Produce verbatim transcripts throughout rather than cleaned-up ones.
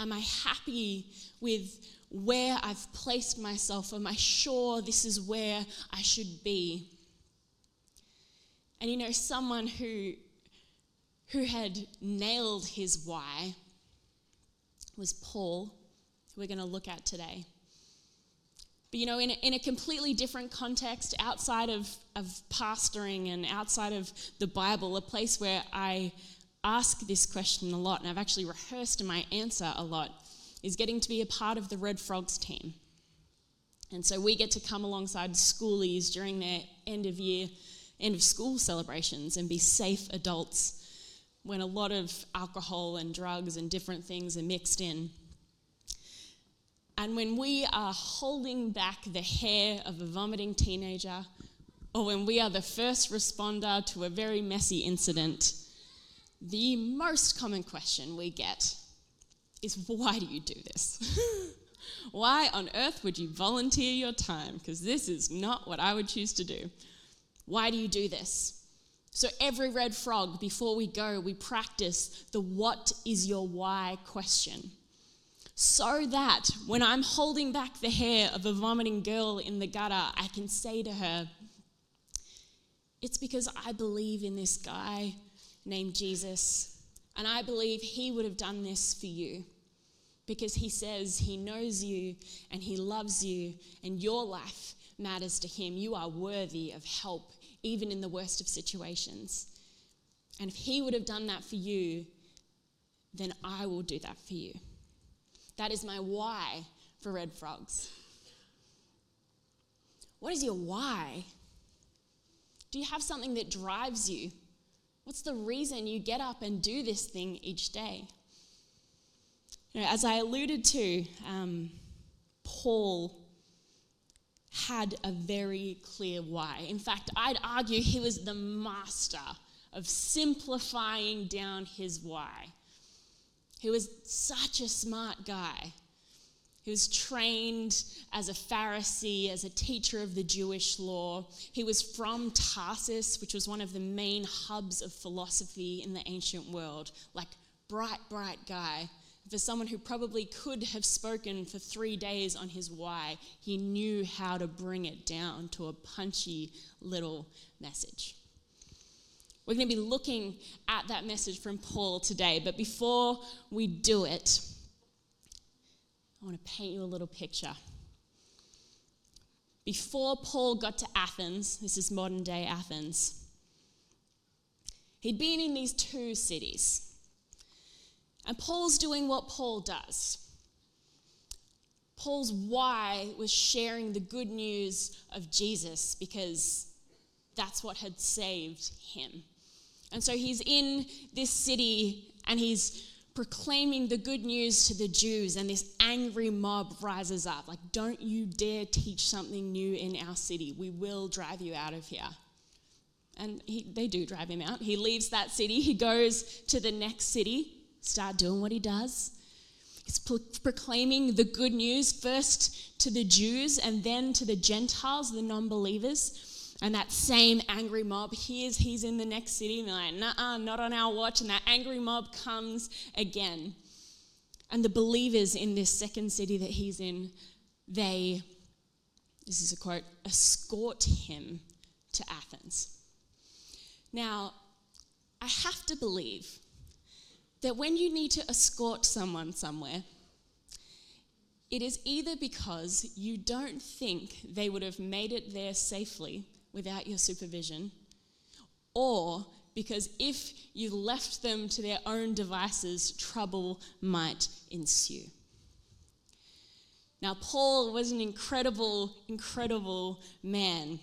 Am I happy with where I've placed myself? Am I sure this is where I should be? And you know, someone who, who had nailed his why was Paul, who we're going to look at today. But you know, in a, in a completely different context, outside of, of pastoring and outside of the Bible, a place where I ask this question a lot, and I've actually rehearsed my answer a lot, is getting to be a part of the Red Frogs team. And so we get to come alongside schoolies during their end of year, end of school celebrations and be safe adults when a lot of alcohol and drugs and different things are mixed in. And when we are holding back the hair of a vomiting teenager, or when we are the first responder to a very messy incident, the most common question we get is, why do you do this? Why on earth would you volunteer your time? Because this is not what I would choose to do. Why do you do this? So every Red Frog, before we go, we practice the what is your why question. So that when I'm holding back the hair of a vomiting girl in the gutter, I can say to her, it's because I believe in this guy named Jesus, and I believe he would have done this for you because he says he knows you and he loves you and your life matters to him. You are worthy of help, even in the worst of situations. And if he would have done that for you, then I will do that for you. That is my why for Red Frogs. What is your why? Do you have something that drives you? What's the reason you get up and do this thing each day? You know, as I alluded to, um, Paul had a very clear why. In fact, I'd argue he was the master of simplifying down his why. He was such a smart guy. He was trained as a Pharisee, as a teacher of the Jewish law. He was from Tarsus, which was one of the main hubs of philosophy in the ancient world. Like, bright, bright guy. For someone who probably could have spoken for three days on his why, he knew how to bring it down to a punchy little message. We're going to be looking at that message from Paul today, but before we do it, I want to paint you a little picture. Before Paul got to Athens, this is modern day Athens, he'd been in these two cities. And Paul's doing what Paul does. Paul's why was sharing the good news of Jesus because that's what had saved him. And so he's in this city and he's proclaiming the good news to the Jews, and this angry mob rises up. Like, don't you dare teach something new in our city. We will drive you out of here. And he, they do drive him out. He leaves that city. He goes to the next city, start doing what he does. He's pro- proclaiming the good news first to the Jews and then to the Gentiles, the non-believers. And that same angry mob hears he's in the next city, and they're like, nuh-uh, not on our watch. And that angry mob comes again. And the believers in this second city that he's in, they, this is a quote, escort him to Athens. Now, I have to believe that when you need to escort someone somewhere, it is either because you don't think they would have made it there safely without your supervision, or because if you left them to their own devices, trouble might ensue. Now, Paul was an incredible, incredible man.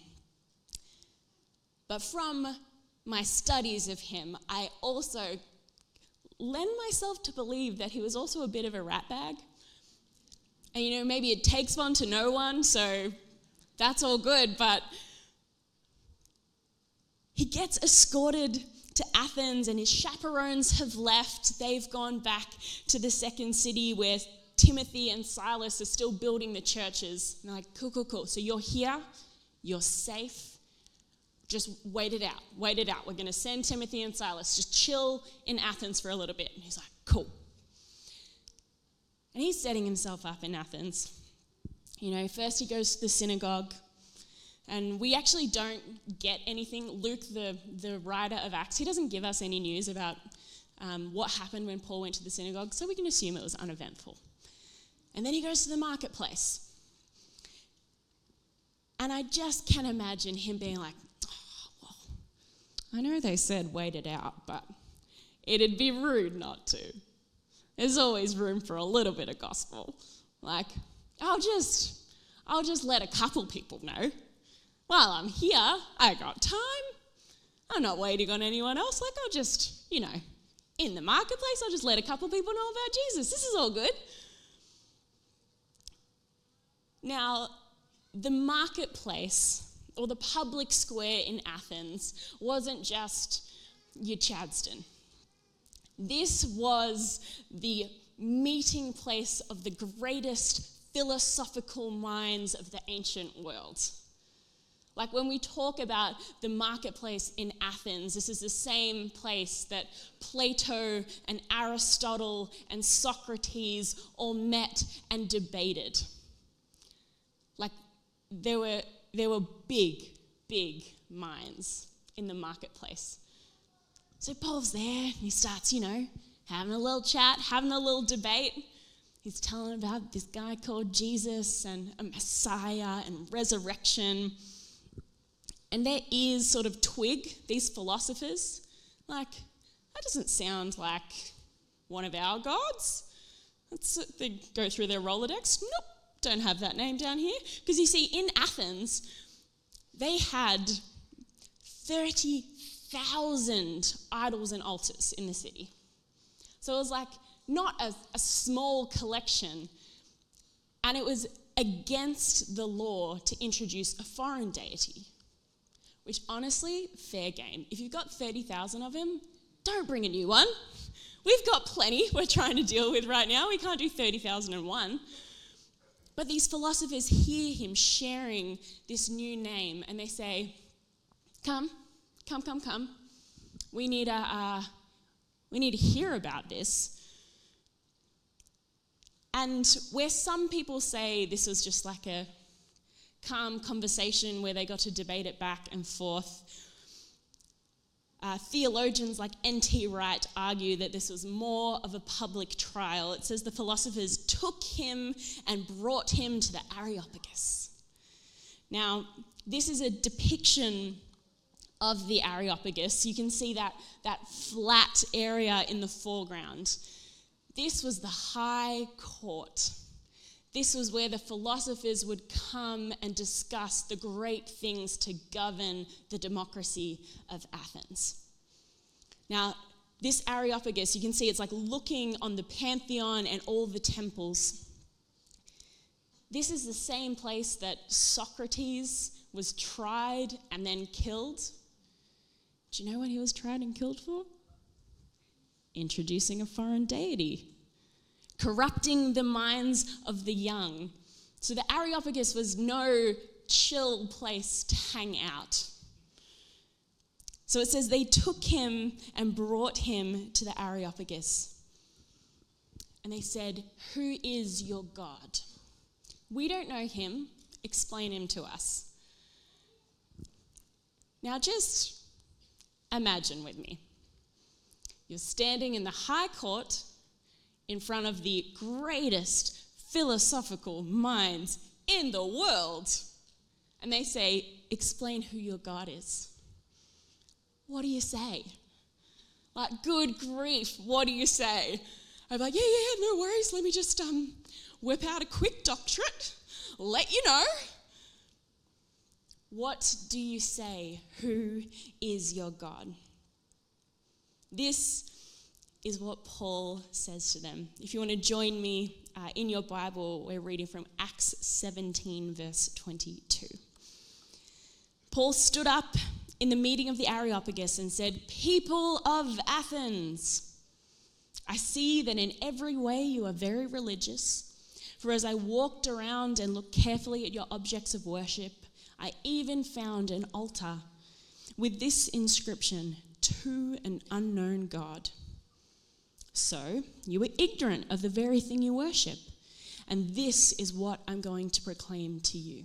But from my studies of him, I also lend myself to believe that he was also a bit of a ratbag. And, you know, maybe it takes one to know one, so that's all good, but he gets escorted to Athens and his chaperones have left. They've gone back to the second city where Timothy and Silas are still building the churches. And they're like, cool, cool, cool. So you're here, you're safe. Just wait it out, wait it out. We're going to send Timothy and Silas. Just chill in Athens for a little bit. And he's like, cool. And he's setting himself up in Athens. You know, first he goes to the synagogue, and we actually don't get anything. Luke, the, the writer of Acts, he doesn't give us any news about um, what happened when Paul went to the synagogue, so we can assume it was uneventful. And then he goes to the marketplace. And I just can imagine him being like, oh, well, I know they said wait it out, but it'd be rude not to. There's always room for a little bit of gospel. Like, I'll just, I'll just let a couple people know. While I'm here, I got time. I'm not waiting on anyone else. Like, I'll just, you know, in the marketplace, I'll just let a couple people know about Jesus. This is all good. Now, the marketplace, or the public square in Athens, wasn't just your Chadstone. This was the meeting place of the greatest philosophical minds of the ancient world. Like when we talk about the marketplace in Athens, this is the same place that Plato and Aristotle and Socrates all met and debated. Like there were, there were big, big minds in the marketplace. So Paul's there, and he starts, you know, having a little chat, having a little debate. He's telling about this guy called Jesus and a Messiah and resurrection. And their ears sort of twig, these philosophers, like, that doesn't sound like one of our gods. Let's, they go through their Rolodex. Nope, don't have that name down here. Because you see, in Athens, they had thirty thousand idols and altars in the city. So it was like not a, a small collection, and it was against the law to introduce a foreign deity, which honestly, fair game. If you've got thirty thousand of them, don't bring a new one. We've got plenty we're trying to deal with right now. We can't do thirty thousand and one. But these philosophers hear him sharing this new name, and they say, come, Come, come, come. We need a, uh, we need to hear about this. And where some people say this was just like a calm conversation where they got to debate it back and forth, uh, theologians like N T Wright argue that this was more of a public trial. It says the philosophers took him and brought him to the Areopagus. Now, this is a depiction of the Areopagus. You can see that, that flat area in the foreground. This was the high court. This was where the philosophers would come and discuss the great things to govern the democracy of Athens. Now, this Areopagus, you can see it's like looking on the Pantheon and all the temples. This is the same place that Socrates was tried and then killed. Do you know what he was tried and killed for? Introducing a foreign deity, corrupting the minds of the young. So the Areopagus was no chill place to hang out. So it says they took him and brought him to the Areopagus. And they said, "Who is your God? We don't know him. Explain him to us." Now just imagine with me. You're standing in the high court in front of the greatest philosophical minds in the world, and they say, "Explain who your God is." What do you say? Like, good grief, what do you say? I'm like, yeah, yeah, no worries. Let me just um, whip out a quick doctorate, let you know. What do you say? Who is your God? This is what Paul says to them. If you want to join me uh, in your Bible, we're reading from Acts seventeen, verse twenty-two. Paul stood up in the meeting of the Areopagus and said, "People of Athens, I see that in every way you are very religious. For as I walked around and looked carefully at your objects of worship, I even found an altar with this inscription, to an unknown God. So you were ignorant of the very thing you worship, and this is what I'm going to proclaim to you.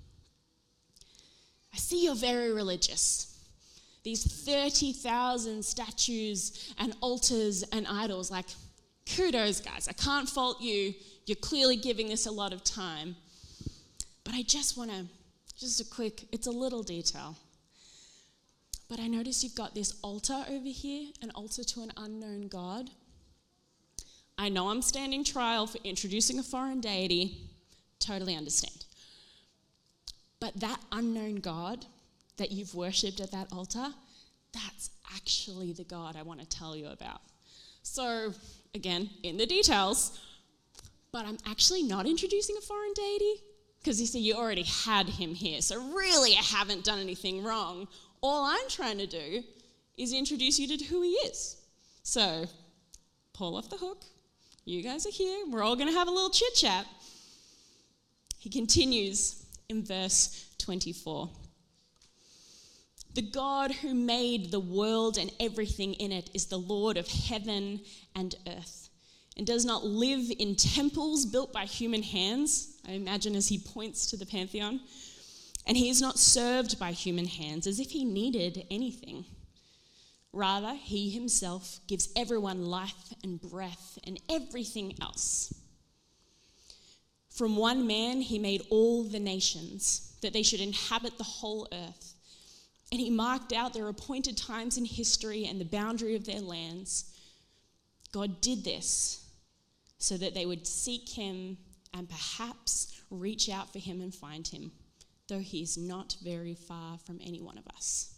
I see you're very religious. These thirty thousand statues and altars and idols, like, kudos, guys. I can't fault you. You're clearly giving this a lot of time. But I just want to, just a quick, it's a little detail. But I notice you've got this altar over here, an altar to an unknown God. I know I'm standing trial for introducing a foreign deity. Totally understand. But that unknown God that you've worshipped at that altar, that's actually the God I want to tell you about. So, again, in the details, but I'm actually not introducing a foreign deity, because you see, you already had him here. So really, I haven't done anything wrong. All I'm trying to do is introduce you to who he is. So, Paul off the hook. You guys are here. We're all going to have a little chit-chat. He continues in verse twenty-four. The God who made the world and everything in it is the Lord of heaven and earth, and does not live in temples built by human hands, I imagine as he points to the pantheon, and he is not served by human hands as if he needed anything. Rather, he himself gives everyone life and breath and everything else. From one man he made all the nations, that they should inhabit the whole earth. And he marked out their appointed times in history and the boundary of their lands. God did this so that they would seek him and perhaps reach out for him and find him, though he is not very far from any one of us.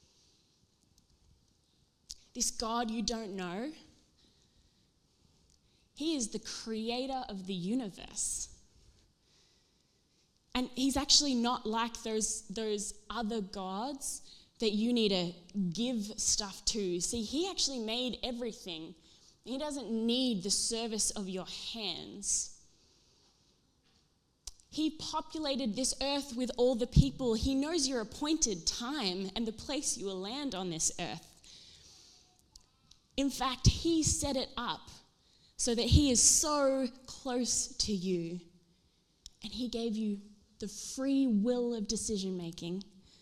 This God you don't know, he is the creator of the universe. And he's actually not like those, those other gods that you need to give stuff to. See, he actually made everything. He doesn't need the service of your hands. He populated this earth with all the people. He knows your appointed time and the place you will land on this earth. In fact, he set it up so that he is so close to you. And he gave you the free will of decision making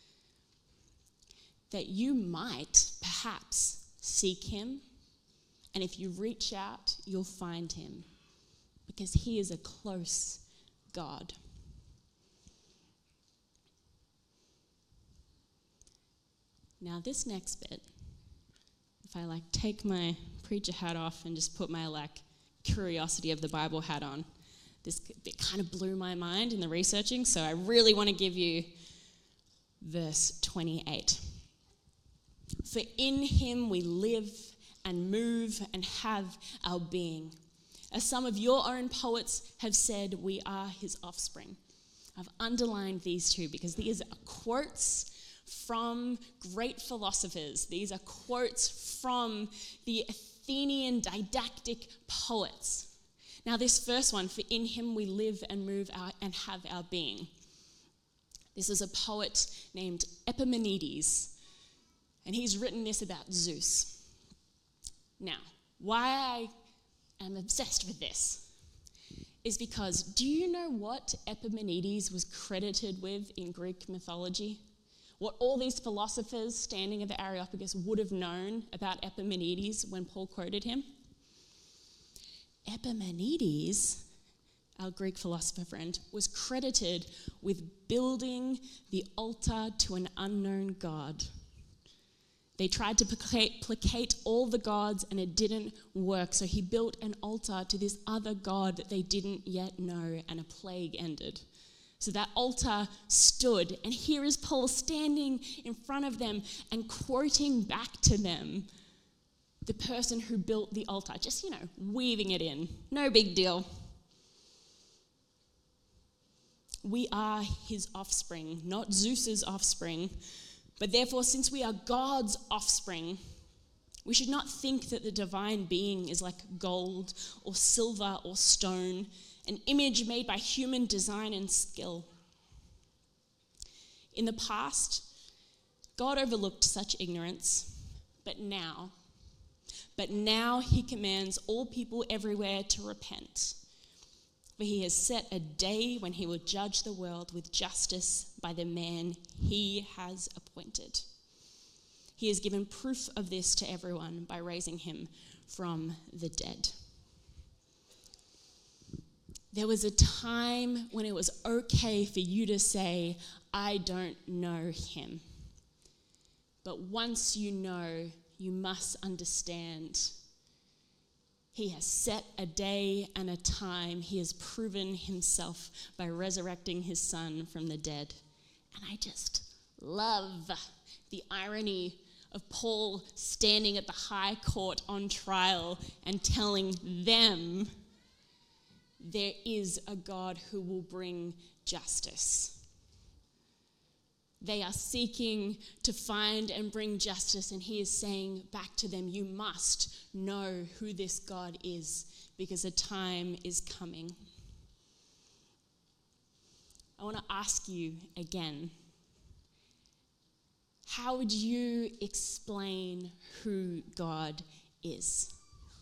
that you might perhaps seek him, and if you reach out, you'll find him, because he is a close God. Now this next bit, if I like take my preacher hat off and just put my like curiosity of the Bible hat on, this bit kind of blew my mind in the researching, so I really want to give you verse twenty-eight. For in him we live and move and have our being. As some of your own poets have said, we are his offspring. I've underlined these two because these are quotes from great philosophers. These are quotes from the Athenian didactic poets. Now this first one, for in him we live and move our, and have our being. This is a poet named Epimenides, and he's written this about Zeus. Now, why I am obsessed with this is because, do you know what Epimenides was credited with in Greek mythology? What all these philosophers standing at the Areopagus would have known about Epimenides when Paul quoted him? Epimenides, our Greek philosopher friend, was credited with building the altar to an unknown god. They tried to placate, placate all the gods and it didn't work, so he built an altar to this other god that they didn't yet know, and a plague ended. So that altar stood, and here is Paul standing in front of them and quoting back to them the person who built the altar, just, you know, weaving it in. No big deal. We are his offspring, not Zeus's offspring. But therefore, since we are God's offspring, we should not think that the divine being is like gold or silver or stone, an image made by human design and skill. In the past, God overlooked such ignorance, but now, but now he commands all people everywhere to repent. For he has set a day when he will judge the world with justice by the man he has appointed. He has given proof of this to everyone by raising him from the dead. There was a time when it was okay for you to say, I don't know him. But once you know, you must understand. He has set a day and a time. He has proven himself by resurrecting his son from the dead. And I just love the irony of Paul standing at the high court on trial and telling them there is a God who will bring justice. They are seeking to find and bring justice, and he is saying back to them, you must know who this God is, because a time is coming. I want to ask you again, how would you explain who God is?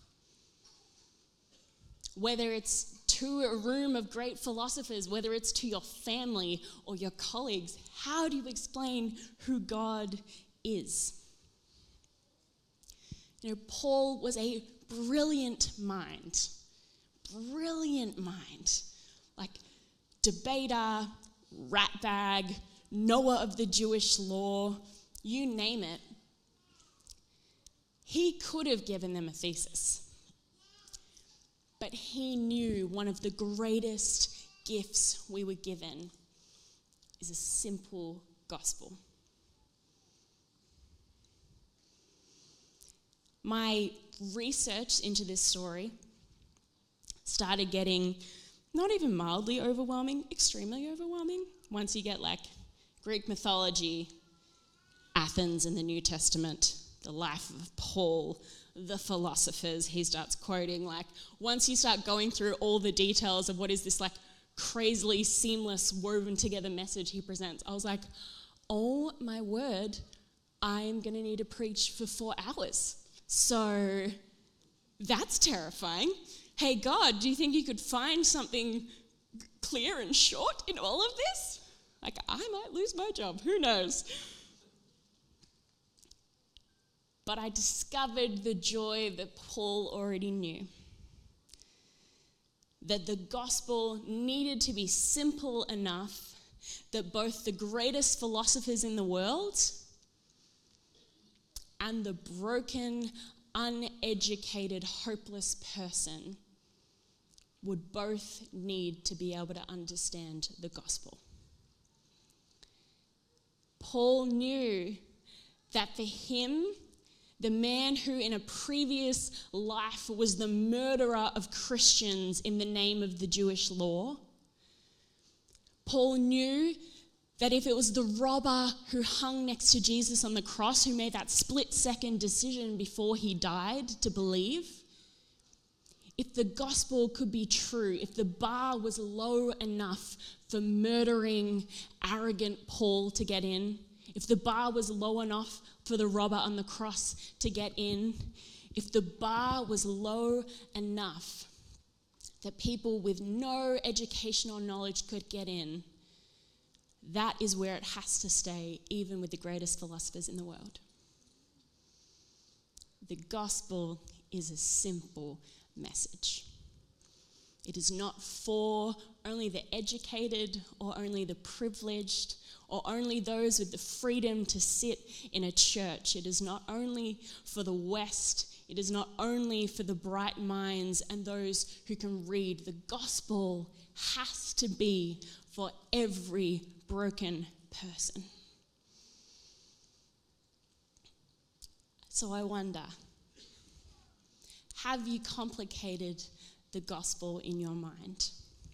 Whether it's to a room of great philosophers, whether it's to your family or your colleagues, how do you explain who God is? You know, Paul was a brilliant mind, brilliant mind, like debater, ratbag, knower of the Jewish law, you name it. He could have given them a thesis. But he knew one of the greatest gifts we were given is a simple gospel. My research into this story started getting not even mildly overwhelming, extremely overwhelming. Once you get like Greek mythology, Athens in the New Testament, the life of Paul, the philosophers he starts quoting, like once you start going through all the details of what is this like crazily seamless woven together message he presents, I was like, oh my word, I'm going to need to preach for four hours. So that's terrifying. Hey God, do you think you could find something clear and short in all of this? Like I might lose my job, who knows? But I discovered the joy that Paul already knew. That the gospel needed to be simple enough that both the greatest philosophers in the world and the broken, uneducated, hopeless person would both need to be able to understand the gospel. Paul knew that for him, the man who in a previous life was the murderer of Christians in the name of the Jewish law, Paul knew that if it was the robber who hung next to Jesus on the cross who made that split-second decision before he died to believe, if the gospel could be true, if the bar was low enough for murdering, arrogant Paul to get in, if the bar was low enough for the robber on the cross to get in, if the bar was low enough that people with no educational knowledge could get in, that is where it has to stay, even with the greatest philosophers in the world. The gospel is a simple message. It is not for only the educated or only the privileged or only those with the freedom to sit in a church. It is not only for the West. It is not only for the bright minds and those who can read. The gospel has to be for every broken person. So I wonder, have you complicated the gospel in your mind?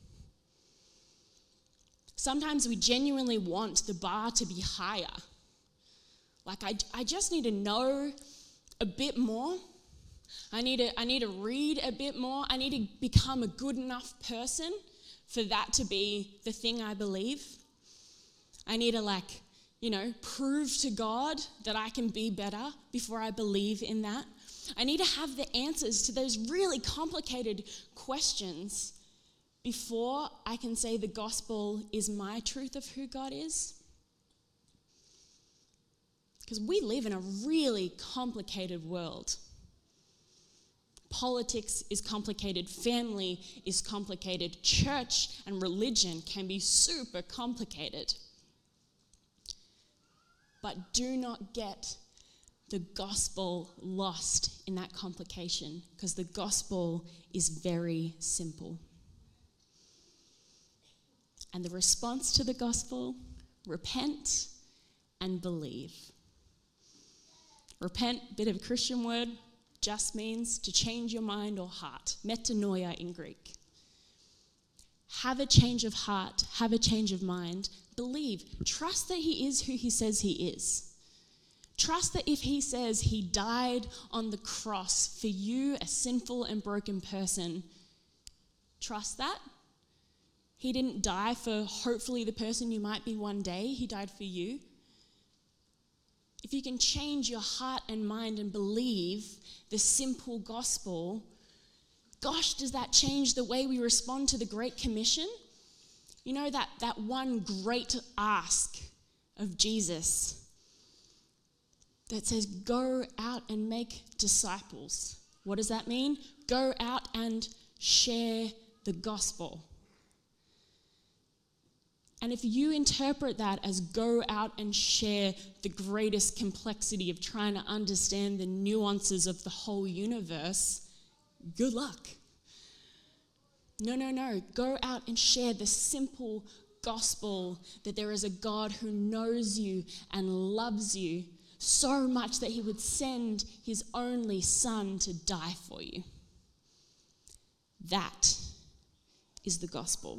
Sometimes we genuinely want the bar to be higher. Like, I, I just need to know a bit more. I need to, I need to read a bit more. I need to become a good enough person for that to be the thing I believe. I need to, like, you know, prove to God that I can be better before I believe in that. I need to have the answers to those really complicated questions before I can say the gospel is my truth of who God is. Because we live in a really complicated world. Politics is complicated, family is complicated, church and religion can be super complicated. But do not get the gospel lost in that complication, because the gospel is very simple. And the response to the gospel, repent and believe. Repent, bit of a Christian word, just means to change your mind or heart. Metanoia in Greek. Have a change of heart, have a change of mind. Believe, trust that he is who he says he is. Trust that if he says he died on the cross for you, a sinful and broken person, trust that. He didn't die for hopefully the person you might be one day. He died for you. If you can change your heart and mind and believe the simple gospel, gosh, does that change the way we respond to the Great Commission? You know, that, that one great ask of Jesus that says, go out and make disciples. What does that mean? Go out and share the gospel. And if you interpret that as go out and share the greatest complexity of trying to understand the nuances of the whole universe, good luck. No, no, no. Go out and share the simple gospel that there is a God who knows you and loves you so much that he would send his only son to die for you. That is the gospel.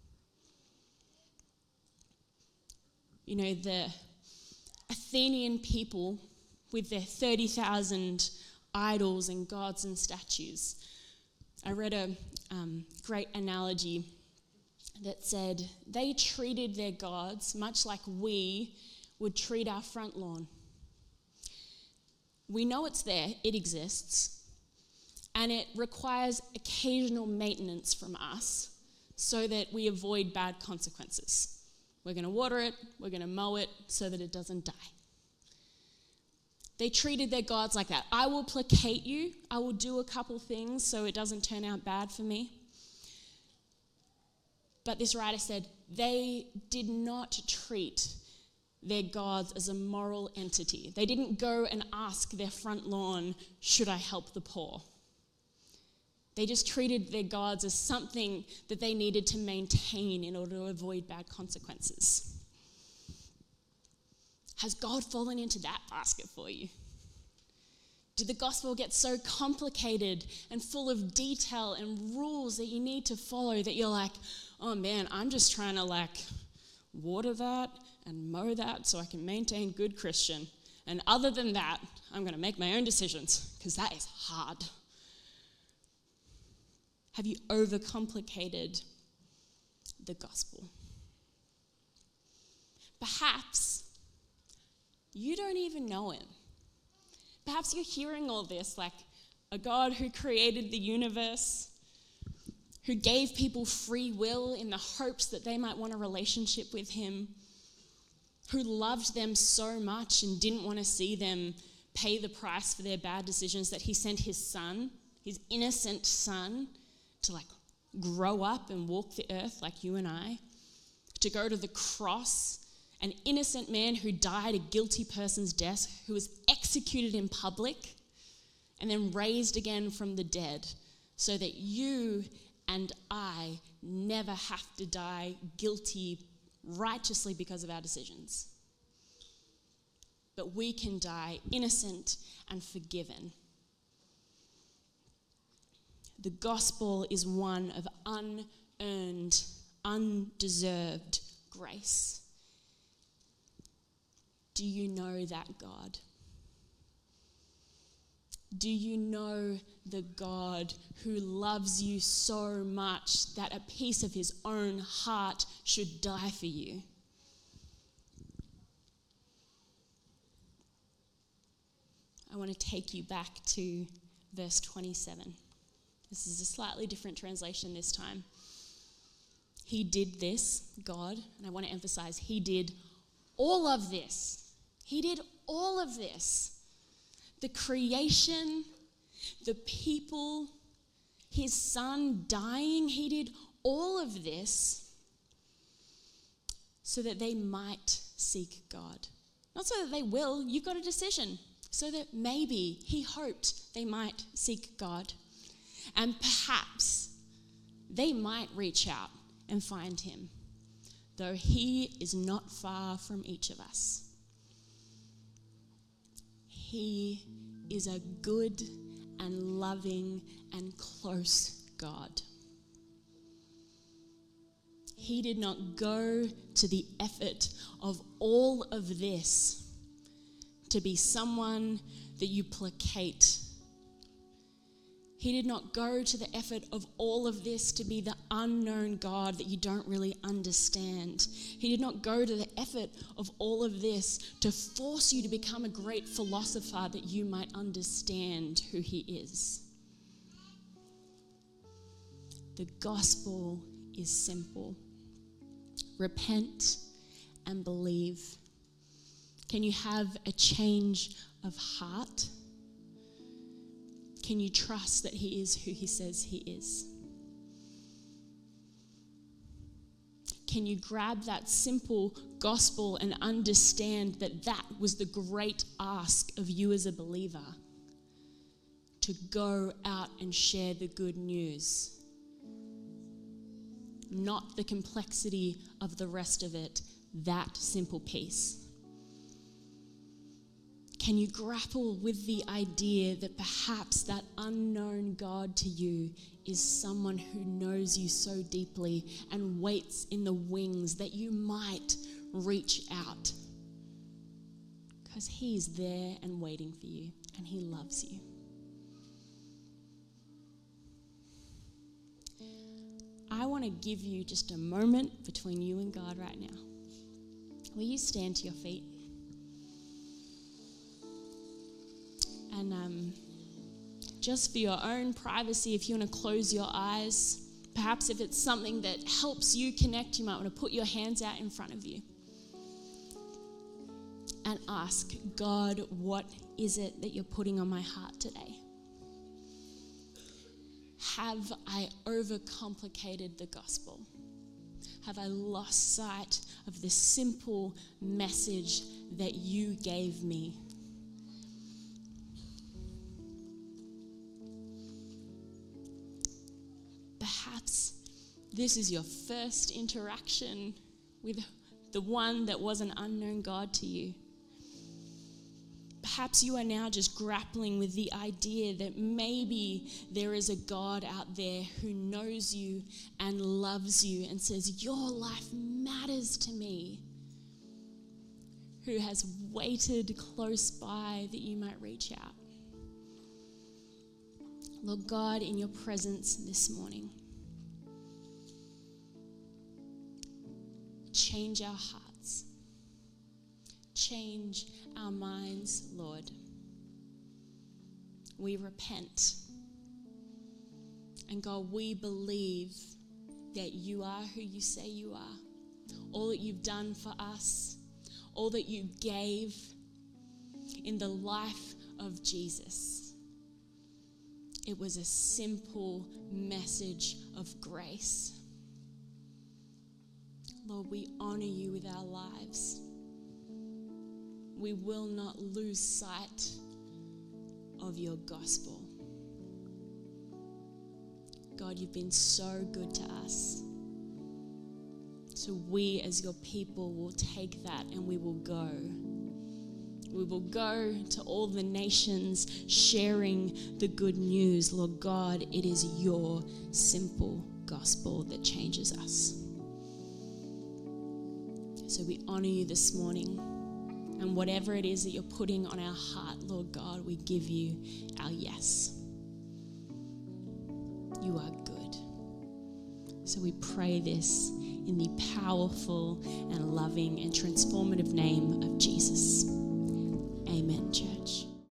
You know, the Athenian people with their thirty thousand idols and gods and statues. I read a um, great analogy that said they treated their gods much like we would treat our front lawn. We know it's there, it exists, and it requires occasional maintenance from us so that we avoid bad consequences. We're going to water it, we're going to mow it so that it doesn't die. They treated their gods like that. I will placate you, I will do a couple things so it doesn't turn out bad for me. But this writer said they did not treat their gods as a moral entity. They didn't go and ask their front lawn, should I help the poor? They just treated their gods as something that they needed to maintain in order to avoid bad consequences. Has God fallen into that basket for you? Did the gospel get so complicated and full of detail and rules that you need to follow that you're like, oh man, I'm just trying to like water that and mow that so I can maintain good Christian. And other than that, I'm going to make my own decisions because that is hard. Have you overcomplicated the gospel? Perhaps you don't even know him. Perhaps you're hearing all this like a God who created the universe, who gave people free will in the hopes that they might want a relationship with him, who loved them so much and didn't want to see them pay the price for their bad decisions that he sent his son, his innocent son, to like grow up and walk the earth like you and I, to go to the cross, an innocent man who died a guilty person's death, who was executed in public and then raised again from the dead so that you and I never have to die guilty righteously because of our decisions. But we can die innocent and forgiven. The gospel is one of unearned, undeserved grace. Do you know that God? Do you know the God who loves you so much that a piece of his own heart should die for you? I want to take you back to verse twenty-seven. This is a slightly different translation this time. He did this, God, and I want to emphasize, he did all of this. He did all of this. The creation, the people, his son dying, he did all of this so that they might seek God. Not so that they will, you've got a decision. So that maybe he hoped they might seek God. And perhaps they might reach out and find him, though he is not far from each of us. He is a good and loving and close God. He did not go to the effort of all of this to be someone that you placate. He did not go to the effort of all of this to be the unknown God that you don't really understand. He did not go to the effort of all of this to force you to become a great philosopher that you might understand who he is. The gospel is simple. Repent and believe. Can you have a change of heart? Can you trust that he is who he says he is? Can you grab that simple gospel and understand that that was the great ask of you as a believer? To go out and share the good news. Not the complexity of the rest of it, that simple piece. Can you grapple with the idea that perhaps that unknown God to you is someone who knows you so deeply and waits in the wings that you might reach out? Because he's there and waiting for you, and he loves you. I want to give you just a moment between you and God right now. Will you stand to your feet? And um, just for your own privacy, if you want to close your eyes, perhaps if it's something that helps you connect, you might want to put your hands out in front of you and ask, God, what is it that you're putting on my heart today? Have I overcomplicated the gospel? Have I lost sight of the simple message that you gave me? Perhaps this is your first interaction with the one that was an unknown God to you. Perhaps you are now just grappling with the idea that maybe there is a God out there who knows you and loves you and says, your life matters to me, who has waited close by that you might reach out. Lord God, in your presence this morning, change our hearts. Change our minds, Lord. We repent. And God, we believe that you are who you say you are. All that you've done for us, all that you gave in the life of Jesus. It was a simple message of grace. Lord, we honor you with our lives. We will not lose sight of your gospel. God, you've been so good to us. So we as your people will take that and we will go. We will go to all the nations sharing the good news. Lord God, it is your simple gospel that changes us. So we honor you this morning. And whatever it is that you're putting on our heart, Lord God, we give you our yes. You are good. So we pray this in the powerful and loving and transformative name of Jesus. Amen, church.